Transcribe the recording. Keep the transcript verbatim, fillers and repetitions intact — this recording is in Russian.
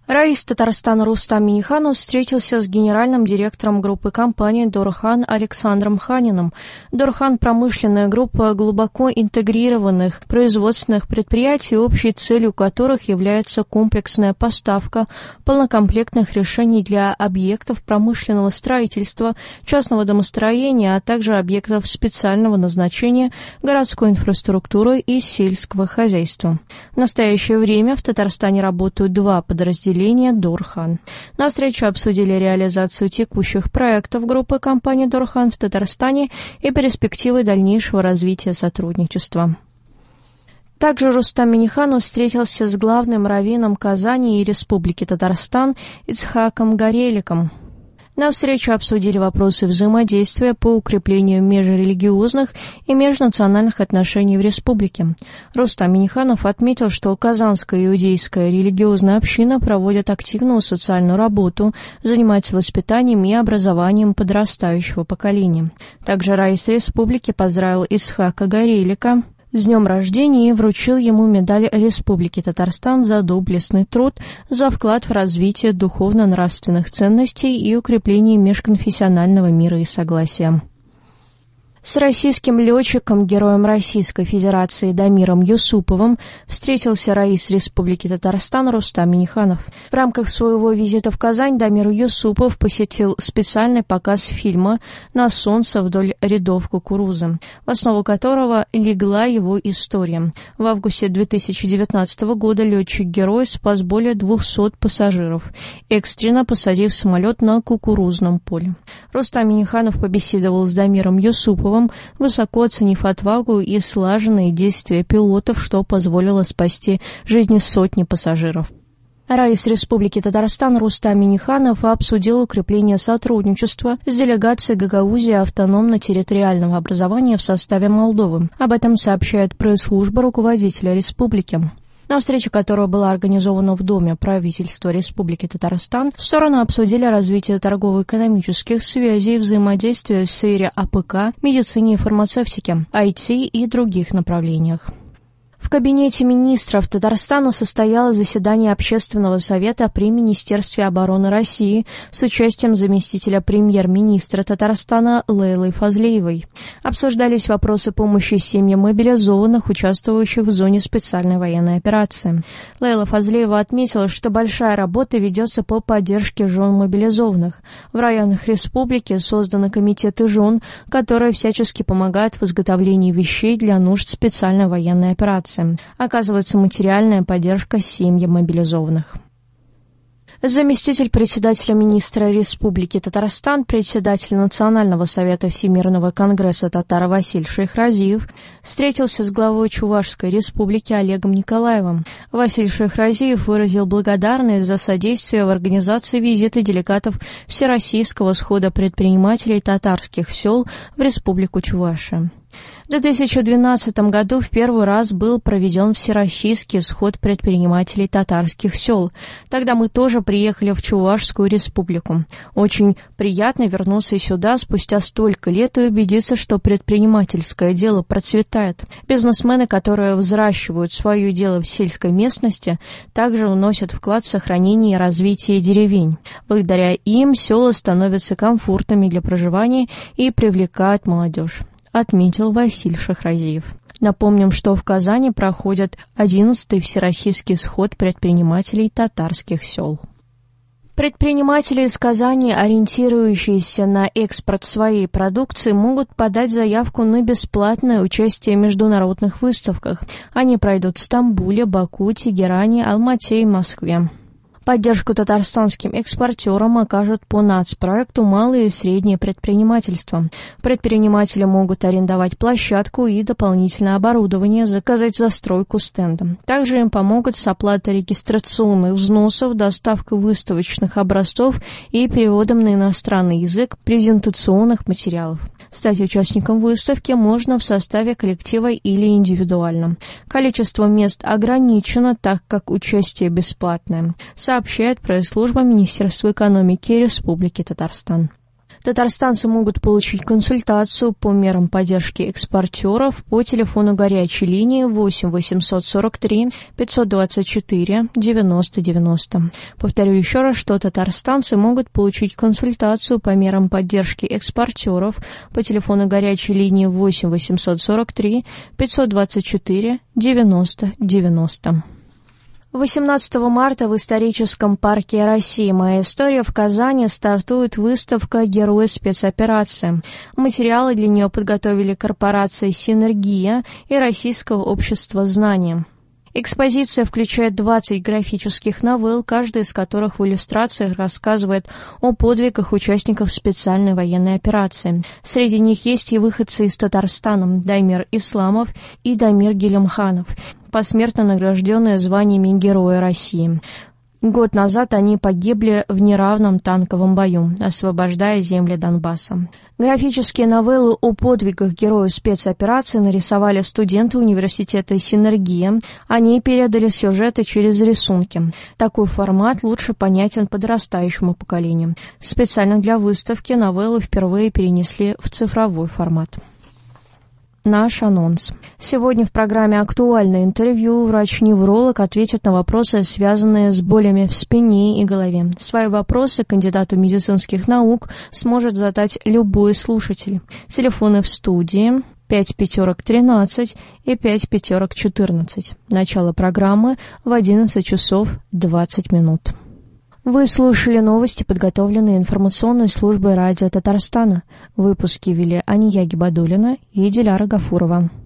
Раис Татарстана Рустам Минниханов встретился с генеральным директором группы компаний «Дорхан» Александром Ханиным. «Дорхан» – промышленная группа глубоко интегрированных производственных предприятий, общей целью которых является комплексная поставка полнокомплектных решений для объектов промышленного строительства, частного домостроения, а также объектов специального назначения, городской инфраструктуры и сельского хозяйства. В настоящее время в Татарстане работают два подразделения «Дорхан». На встрече обсудили реализацию текущих проектов группы компаний «Дорхан» в Татарстане и перспективы дальнейшего развития сотрудничества. Также Рустам Минниханов встретился с главным раввином Казани и Республики Татарстан Ицхаком Гореликом. На встрече обсудили вопросы взаимодействия по укреплению межрелигиозных и межнациональных отношений в республике. Рустам Минниханов отметил, что Казанская иудейская религиозная община проводит активную социальную работу, занимается воспитанием и образованием подрастающего поколения. Также раис республики поздравил Ицхака Горелика с днем рождения и вручил ему медаль Республики Татарстан за доблестный труд, за вклад в развитие духовно-нравственных ценностей и укрепление межконфессионального мира и согласия. С российским летчиком, героем Российской Федерации Дамиром Юсуповым встретился раис Республики Татарстан Рустам Минниханов. В рамках своего визита в Казань Дамир Юсупов посетил специальный показ фильма «На солнце вдоль рядов кукурузы», в основу которого легла его история. В августе две тысячи девятнадцатого года летчик-герой спас более двухсот пассажиров, экстренно посадив самолет на кукурузном поле. Рустам Минниханов побеседовал с Дамиром Юсуповым, высоко оценив отвагу и слаженные действия пилотов, что позволило спасти жизни сотни пассажиров. Раис Республики Татарстан Рустам Минниханов обсудил укрепление сотрудничества с делегацией Гагаузии автономно-территориального образования в составе Молдовы. Об этом сообщает пресс-служба руководителя республики. На встрече, которая была организована в Доме правительства Республики Татарстан, стороны обсудили развитие торгово-экономических связей, взаимодействия в сфере А П К, медицине и фармацевтике, I T и других направлениях. В кабинете министров Татарстана состоялось заседание Общественного совета при Министерстве обороны России с участием заместителя премьер-министра Татарстана Лейлы Фазлеевой. Обсуждались вопросы помощи семьям мобилизованных, участвующих в зоне специальной военной операции. Лейла Фазлеева отметила, что большая работа ведется по поддержке жен мобилизованных. В районах республики созданы комитеты жен, которые всячески помогают в изготовлении вещей для нужд специальной военной операции. Оказывается материальная поддержка семьям мобилизованных. Заместитель председателя министра Республики Татарстан, председатель Национального совета Всемирного конгресса татар Василь Шейхразиев встретился с главой Чувашской республики Олегом Николаевым. Василь Шейхразиев выразил благодарность за содействие в организации визита делегатов Всероссийского схода предпринимателей татарских сел в Республику Чувашия. В две тысячи двенадцатом году в первый раз был проведен Всероссийский сход предпринимателей татарских сел. Тогда мы тоже приехали в Чувашскую республику. Очень приятно вернуться сюда спустя столько лет и убедиться, что предпринимательское дело процветает. Бизнесмены, которые взращивают свое дело в сельской местности, также вносят вклад в сохранение и развитие деревень. Благодаря им села становятся комфортными для проживания и привлекают молодежь, отметил Василь Шейхразиев. Напомним, что в Казани проходит одиннадцатый Всероссийский сход предпринимателей татарских сел. Предприниматели из Казани, ориентирующиеся на экспорт своей продукции, могут подать заявку на бесплатное участие в международных выставках. Они пройдут в Стамбуле, Баку, Тегеране, Алмате и Москве. Поддержку татарстанским экспортерам окажут по нацпроекту «Малое и среднее предпринимательство». Предприниматели могут арендовать площадку и дополнительное оборудование, заказать застройку стенда. Также им помогут с оплатой регистрационных взносов, доставкой выставочных образцов и переводом на иностранный язык презентационных материалов. Стать участником выставки можно в составе коллектива или индивидуально. Количество мест ограничено, так как участие бесплатное, сообщает пресс-служба Министерства экономики Республики Татарстан. Татарстанцы могут получить консультацию по мерам поддержки экспортеров по телефону горячей линии восемь восемьсот сорок три пятьсот двадцать четыре девяносто девяносто. Повторю еще раз, что татарстанцы могут получить консультацию по мерам поддержки экспортеров по телефону горячей линии восемь восемьсот сорок три пятьсот двадцать четыре девяносто девяносто. восемнадцатого марта в историческом парке России «Моя история» в Казани стартует выставка «Герои спецоперации». Материалы для нее подготовили корпорации «Синергия» и Российского общества знания. Экспозиция включает двадцать графических новелл, каждая из которых в иллюстрациях рассказывает о подвигах участников специальной военной операции. Среди них есть и выходцы из Татарстана: Даймир Исламов и Дамир Гелимханов, посмертно награжденные званиями Героя России. Год назад они погибли в неравном танковом бою, освобождая земли Донбасса. Графические новеллы о подвигах героев спецоперации нарисовали студенты университета «Синергия». Они передали сюжеты через рисунки. Такой формат лучше понятен подрастающему поколению. Специально для выставки новеллы впервые перенесли в цифровой формат. Наш анонс. Сегодня в программе «Актуальное интервью» врач-невролог ответит на вопросы, связанные с болями в спине и голове. Свои вопросы кандидату медицинских наук сможет задать любой слушатель. Телефоны в студии пять пятерок тринадцать и пять пятерок четырнадцать. Начало программы в одиннадцать часов двадцать минут. Вы слушали новости, подготовленные информационной службой радио Татарстана. Выпуски вели Ания Гибадуллина и Диляра Гафурова.